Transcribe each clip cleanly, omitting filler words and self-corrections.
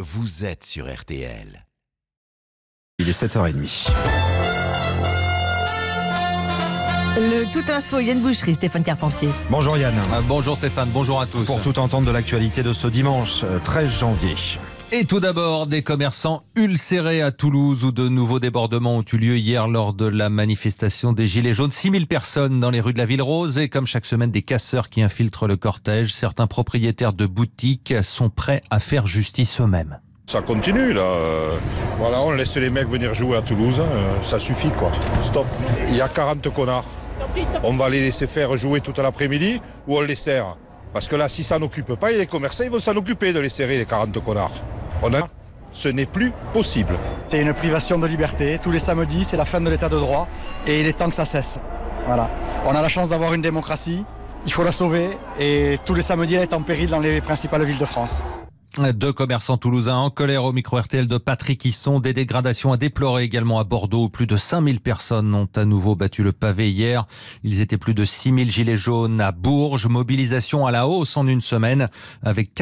vous êtes sur RTL. Il est 7h30. Le Tout Info, Yann Boucherie, Stéphane Carpentier. Bonjour Yann. Bonjour Stéphane, bonjour à tous. Pour tout entendre de l'actualité de ce dimanche 13 janvier. Et tout d'abord, des commerçants ulcérés à Toulouse où de nouveaux débordements ont eu lieu hier lors de la manifestation des Gilets jaunes. 6000 personnes dans les rues de la Ville Rose et comme chaque semaine, des casseurs qui infiltrent le cortège. Certains propriétaires de boutiques sont prêts à faire justice eux-mêmes. Ça continue là, voilà, on laisse les mecs venir jouer à Toulouse, ça suffit quoi, stop. Il y a 40 connards, on va les laisser faire jouer toute l'après-midi ou on les serre. Parce que là, si ça n'occupe pas, les commerçants ils vont s'en occuper de les serrer les 40 connards. Ce n'est plus possible. C'est une privation de liberté, tous les samedis c'est la fin de l'état de droit et il est temps que ça cesse. Voilà. On a la chance d'avoir une démocratie, il faut la sauver et tous les samedis elle est en péril dans les principales villes de France. Deux commerçants toulousains en colère au micro RTL de Patrick Hisson. Des dégradations à déplorer également à Bordeaux où plus de 5000 personnes ont à nouveau battu le pavé hier. Ils étaient plus de 6000 gilets jaunes à Bourges. Mobilisation à la hausse en une semaine avec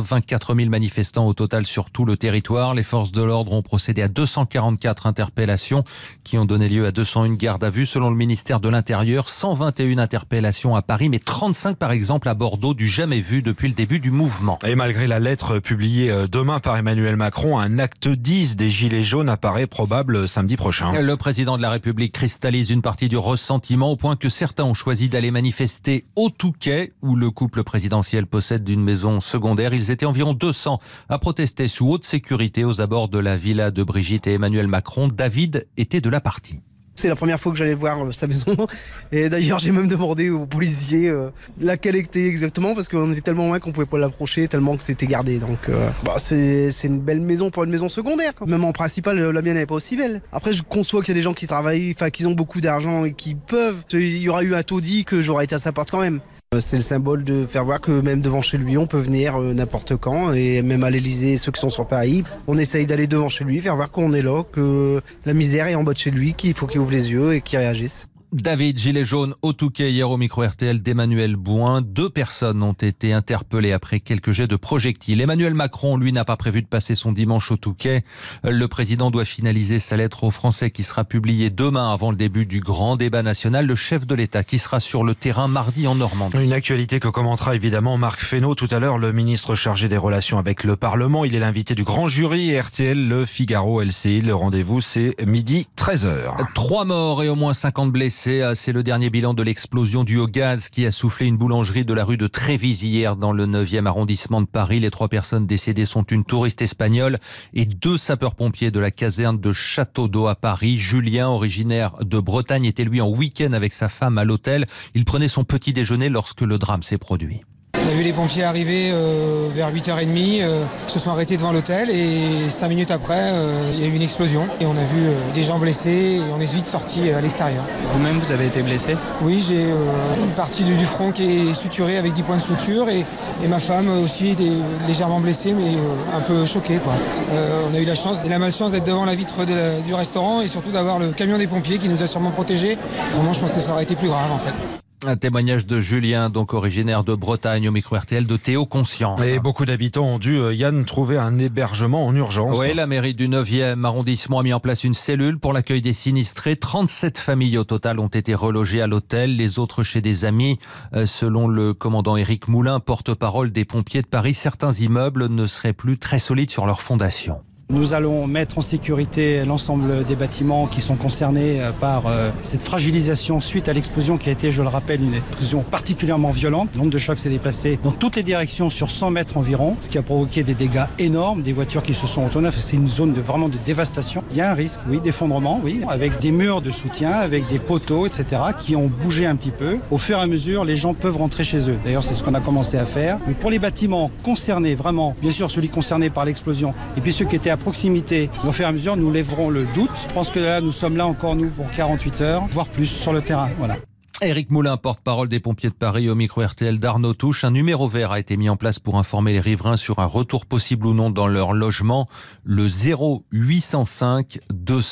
84 000 manifestants au total sur tout le territoire. Les forces de l'ordre ont procédé à 244 interpellations qui ont donné lieu à 201 gardes à vue selon le ministère de l'Intérieur. 121 interpellations à Paris mais 35 par exemple à Bordeaux, du jamais vu depuis le début du mouvement. Et malgré la lettre publié demain par Emmanuel Macron, un acte 10 des Gilets jaunes apparaît probable samedi prochain. Le président de la République cristallise une partie du ressentiment au point que certains ont choisi d'aller manifester au Touquet où le couple présidentiel possède une maison secondaire. Ils étaient environ 200 à protester sous haute sécurité aux abords de la villa de Brigitte et Emmanuel Macron. David était de la partie. C'est la première fois que j'allais voir sa maison et d'ailleurs j'ai même demandé aux policiers laquelle était exactement parce qu'on était tellement loin qu'on pouvait pas l'approcher tellement que c'était gardé. Donc c'est une belle maison pour une maison secondaire. Même en principal la mienne n'est pas aussi belle. Après je conçois qu'il y a des gens qui travaillent, qui ont beaucoup d'argent et qui peuvent. Il y aura eu un taudis que j'aurais été à sa porte quand même. C'est le symbole de faire voir que même devant chez lui, on peut venir n'importe quand. Et même à l'Elysée, ceux qui sont sur Paris, on essaye d'aller devant chez lui, faire voir qu'on est là, que la misère est en bas de chez lui, qu'il faut qu'il ouvre les yeux et qu'il réagisse. David, gilet jaune au Touquet hier au micro RTL d'Emmanuel Bouin. 2 personnes ont été interpellées après quelques jets de projectiles. Emmanuel Macron, lui, n'a pas prévu de passer son dimanche au Touquet. Le président doit finaliser sa lettre aux Français qui sera publiée demain avant le début du grand débat national. Le chef de l'État qui sera sur le terrain mardi en Normandie. Une actualité que commentera évidemment Marc Fesneau tout à l'heure, le ministre chargé des relations avec le Parlement. Il est l'invité du grand jury RTL, Le Figaro, LCI. Le rendez-vous, c'est midi 13h. 3 morts et au moins 50 blessés. C'est le dernier bilan de l'explosion due au gaz qui a soufflé une boulangerie de la rue de Trévise hier dans le 9e arrondissement de Paris. Les 3 personnes décédées sont une touriste espagnole et 2 sapeurs-pompiers de la caserne de Château d'Eau à Paris. Julien, originaire de Bretagne, était lui en week-end avec sa femme à l'hôtel. Il prenait son petit déjeuner lorsque le drame s'est produit. On a vu les pompiers arriver vers 8h30, se sont arrêtés devant l'hôtel et 5 minutes après, il y a eu une explosion. Et on a vu des gens blessés et on est vite sortis à l'extérieur. Vous-même, vous avez été blessé ? Oui, j'ai une partie du front qui est suturée avec 10 points de suture et ma femme aussi était légèrement blessée mais un peu choquée, quoi. On a eu la chance et la malchance d'être devant la vitre du restaurant et surtout d'avoir le camion des pompiers qui nous a sûrement protégés. Vraiment, je pense que ça aurait été plus grave en fait. Un témoignage de Julien, donc originaire de Bretagne, au micro RTL de Théo Conscience. Et beaucoup d'habitants ont dû, Yann, trouver un hébergement en urgence. Oui, la mairie du 9e arrondissement a mis en place une cellule pour l'accueil des sinistrés. 37 familles au total ont été relogées à l'hôtel, les autres chez des amis. Selon le commandant Éric Moulin, porte-parole des pompiers de Paris, certains immeubles ne seraient plus très solides sur leur fondation. Nous allons mettre en sécurité l'ensemble des bâtiments qui sont concernés par cette fragilisation suite à l'explosion qui a été, je le rappelle, une explosion particulièrement violente. Le nombre de chocs s'est déplacé dans toutes les directions sur 100 mètres environ, ce qui a provoqué des dégâts énormes, des voitures qui se sont retournées. C'est une zone vraiment de dévastation. Il y a un risque, oui, d'effondrement, oui, avec des murs de soutien, avec des poteaux, etc., qui ont bougé un petit peu. Au fur et à mesure, les gens peuvent rentrer chez eux. D'ailleurs, c'est ce qu'on a commencé à faire. Mais pour les bâtiments concernés, vraiment, bien sûr, celui concerné par l'explosion, et puis ceux qui étaient à proximité, au fur et à mesure, nous lèverons le doute. Je pense que là, nous sommes là encore, nous, pour 48 heures, voire plus, sur le terrain. Voilà. Éric Moulin, porte-parole des pompiers de Paris au micro RTL d'Arnaud Touche. Un numéro vert a été mis en place pour informer les riverains sur un retour possible ou non dans leur logement. Le 0805 200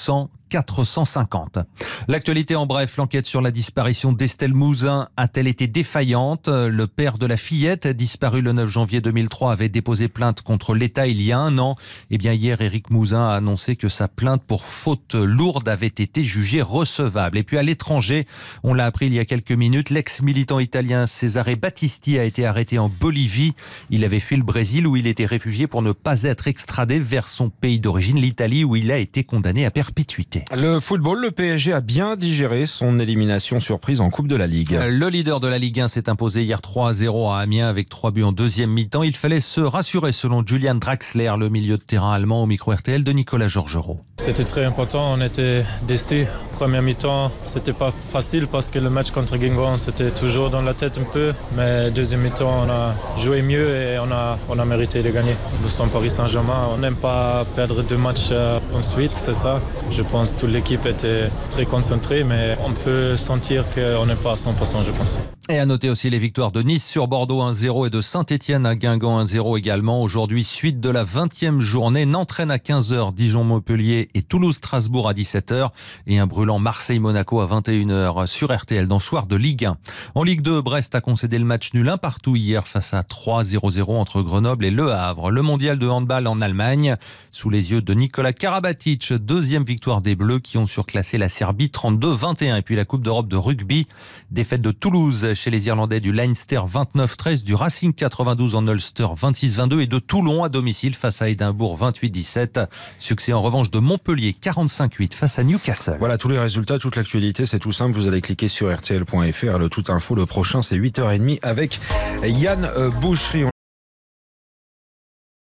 450. L'actualité en bref, l'enquête sur la disparition d'Estelle Mouzin a-t-elle été défaillante ? Le père de la fillette, disparue le 9 janvier 2003, avait déposé plainte contre l'État il y a un an. Eh bien, hier, Éric Mouzin a annoncé que sa plainte pour faute lourde avait été jugée recevable. Et puis à l'étranger, on l'a appris il y a quelques minutes, l'ex-militant italien Cesare Battisti a été arrêté en Bolivie. Il avait fui le Brésil où il était réfugié pour ne pas être extradé vers son pays d'origine, l'Italie, où il a été condamné à perpétuité. Le football, le PSG a bien digéré son élimination surprise en Coupe de la Ligue. Le leader de la Ligue 1 s'est imposé hier 3-0 à Amiens avec 3 buts en deuxième mi-temps. Il fallait se rassurer selon Julian Draxler, le milieu de terrain allemand au micro RTL de Nicolas Georgerot. C'était très important, on était déçus. Première mi-temps, c'était pas facile parce que le match contre Guingamp, c'était toujours dans la tête un peu. Mais deuxième mi-temps, on a joué mieux et on a mérité de gagner. Nous sommes Paris Saint-Germain, on n'aime pas perdre 2 matchs ensuite, c'est ça. Je pense que toute l'équipe était très concentrée, mais on peut sentir qu'on n'est pas à 100%, je pense. Et à noter aussi les victoires de Nice sur Bordeaux 1-0 et de Saint-Etienne à Guingamp 1-0 également. Aujourd'hui, suite de la 20e journée, Nantes à 15h, Dijon-Montpellier et Toulouse-Strasbourg à 17h et un brûlant Marseille-Monaco à 21h sur RTL dans Soir de Ligue 1. En Ligue 2, Brest a concédé le match nul 1 partout hier face à 3-0-0 entre Grenoble et Le Havre. Le mondial de handball en Allemagne, sous les yeux de Nicolas Karabatic, deuxième victoire des Bleus qui ont surclassé la Serbie 32-21. Et puis la Coupe d'Europe de rugby, défaite de Toulouse chez les Irlandais du Leinster 29-13, du Racing 92 en Ulster 26-22 et de Toulon à domicile face à Édimbourg 28-17. Succès en revanche de Montpellier 45-8 face à Newcastle. Voilà tous les résultats, toute l'actualité, c'est tout simple. Vous allez cliquer sur rtl.fr. Le tout info, le prochain c'est 8h30 avec Yann Boucherie.